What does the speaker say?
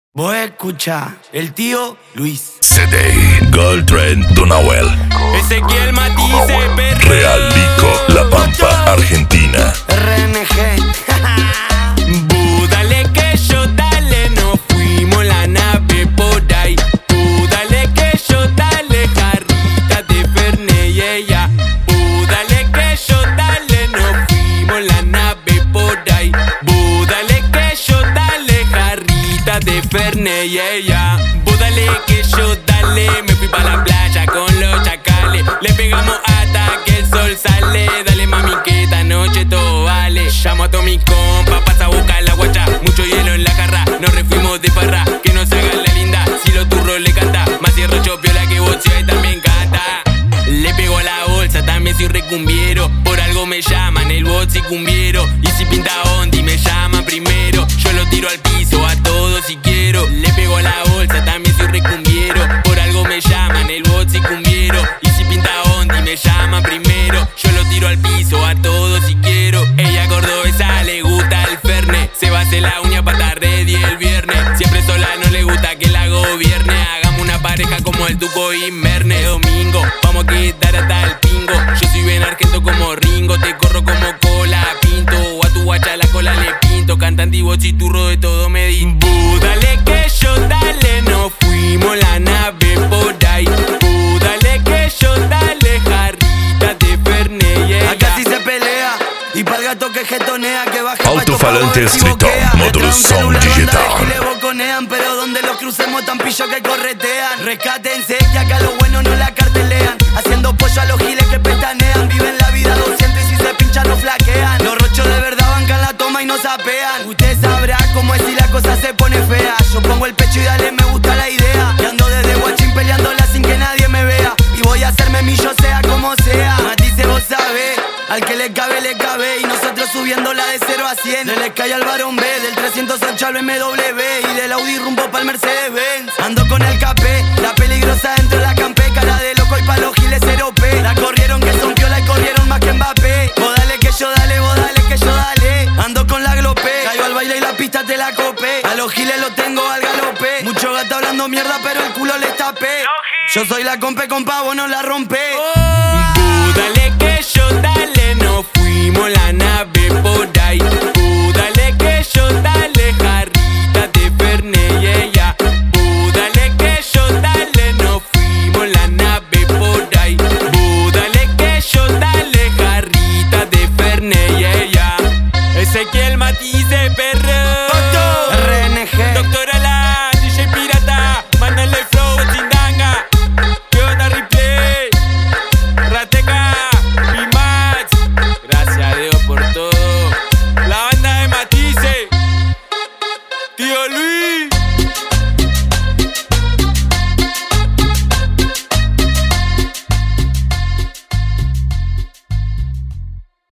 Vos escucha, el tío Luis. CD, Gold Trend, Donauel. Ezequiel Matisse, perro. Real Lico, La Pampa, Argentina. RNG. Dale que yo dale, nos fuimos la nave por ahí. Dale que yo dale, jarrita de Fernet y ella. Dale que yo dale, nos fuimos la nave por ahí. Dale que yo dale, jarrita de Fernet y ella. Dale que yo dale, me fui pa' la playa con los chacales. Le pegamos hasta que el sol sale. Dale mami que esta noche todo vale. Llamo a todos mis compas, pasa a buscar la guacha. Mucho hielo en la jarra, nos refuimos de farra. Que nos hagan la linda, si los turros le canta. Más cierro chopiola que boxea y también canta. Le pego a la bolsa, también soy recumbiero. Por algo me llaman el boxy cumbiero. Y si pinta ondi me llaman primero. Yo lo tiro al piso a todos si quiero. Le pego a la bolsa, también soy recumbiero. Por algo me llaman el boxy cumbiero. Y si pinta ondi me llaman primero. Yo lo tiro al piso a todos si quiero. Ella cordobesa le gusta el Fernet. Se va a hacer la uña pa' estar ready el viernes. Siempre sola no le gusta que la gobierne. Hagamos una pareja como el Tuco y Merne. Domingo, vamos a quedar hasta el pingo. Yo soy bien argento como Ringo. Te corro como cola, pinto. O a tu guacha la cola le pinto. Cantante y bochiturro de todo me dale que yo dale, nos fuimos la nave por ahí. Dale que yo dale, jarrita de Fernet y ella. Acá sí se pelea. Y pa'l gato que jetonea, que baje Alto-falante escrito, módulo sound digital. Le boconean, pero donde los crucemos tan pillo que corretean. Rescátense, que acá los buenos no la cartelean. Haciendo pollo a los giles que pestanean. Viven la vida 200 y si se pinchan no flaquean. Los rochos de verdad bancan la toma y no sapean. Usted sabrá cómo es si la cosa se pone fea. Yo pongo el pecho y dale, me gusta la idea. Y ando desde guachín peleándola sin que nadie me vea. Y voy a hacerme millo sea como sea. Matisse vos sabés, al que le cabe, le cabe. Y nosotros subiéndola de 0 a 100. Del Sky al Barón B, del 308 al BMW. Y del Audi rumbo pa'l Mercedes-Benz. Ando con el capé, la peligrosa dentro de la campé. Cara de loco y pa' los giles 0P. La corrieron que son piola y corrieron más que Mbappé. Vos dale que yo dale, vos dale que yo dale. Ando con la glopé, caigo al baile y la pista te la copé. A los giles los tengo al galope. Mucho gato hablando mierda pero el culo les tapé. Yo soy la compa, vos no la rompé. Dale que yo dale.